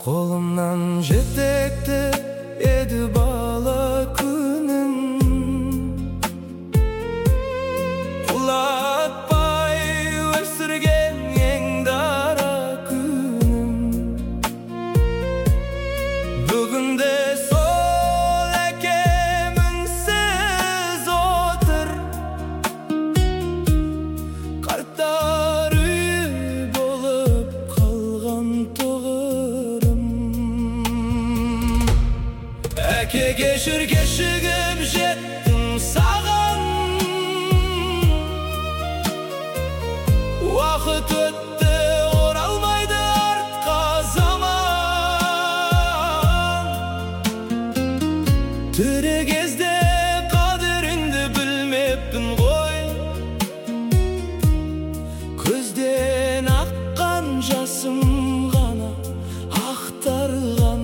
Қолымнан жетекті еді бала күнім, құлатпай өсірген ең дара күнім. Бүгінде сол әкем үнсіз отыр, қарттар үйі болып қалған тұғырым. Әке, кешір, кешігіп жеттім саған, уақыт өтті, оралмайды артқа заман. Тірі кезде қадіріңді білмеппін ғой, көзден аққан жасым ғана ақтарылған.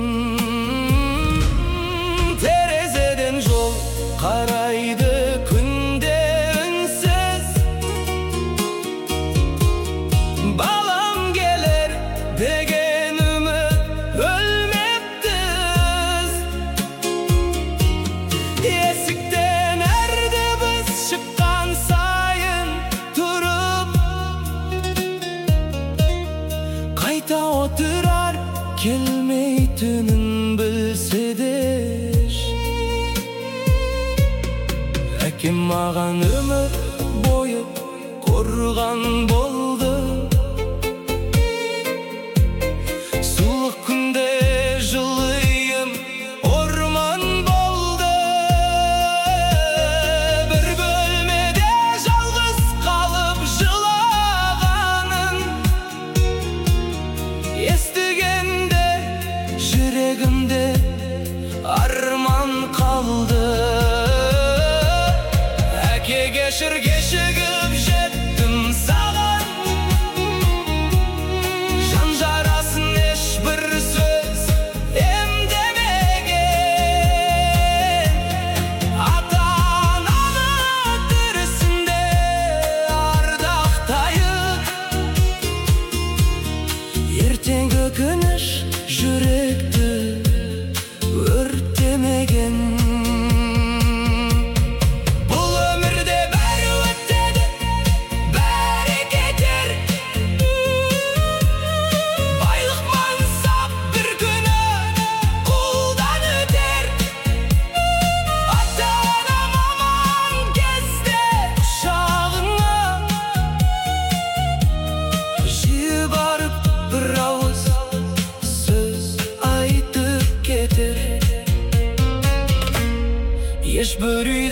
Терезеден жол қарайды күнде үнсіз, балам келер деген үміт өлмеппіз. Есіктен әрді біз шыққан сайын тұрып, қайта отырар келмейтінін білсе де. Әкем маған өмір бойы қорған болды, суық күнде жылыйым орман болды. Бір бөлмеде жалғыз қалып жылағанын естігенде жүрегімде арман қалды. Әке, кешір, кешігіп жеттім саған, жан жарасын ешбір сөз емдемеген. Ата-ананы тірісінде ардақтайық, ертеңгі өкініш жүректі өртемеген. Ешбір